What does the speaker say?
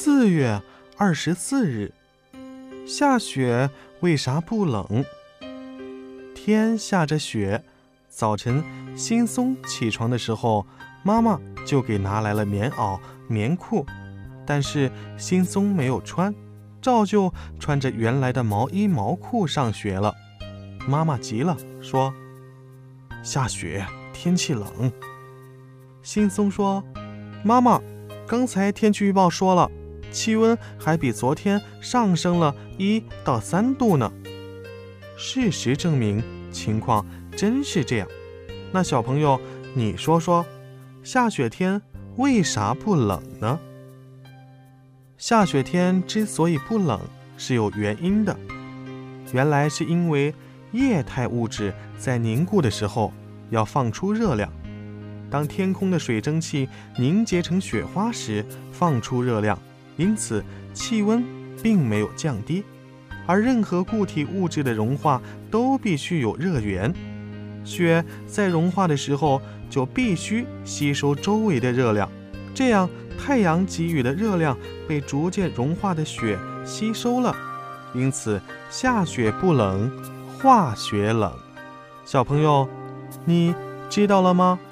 4月24日，下雪为啥不冷？天下着雪，早晨新松起床的时候，妈妈就给拿来了棉袄、棉裤，但是新松没有穿，照旧穿着原来的毛衣毛裤上学了。妈妈急了，说：下雪，天气冷。新松说：妈妈，刚才天气预报说了，气温还比昨天上升了1到3度呢。事实证明，情况真是这样。那小朋友，你说说，下雪天为啥不冷呢？下雪天之所以不冷是有原因的，原来是因为液态物质在凝固的时候要放出热量，当天空的水蒸气凝结成雪花时放出热量，因此气温并没有降低。而任何固体物质的融化都必须有热源，雪在融化的时候就必须吸收周围的热量，这样太阳给予的热量被逐渐融化的雪吸收了，因此下雪不冷，化雪冷。小朋友，你知道了吗？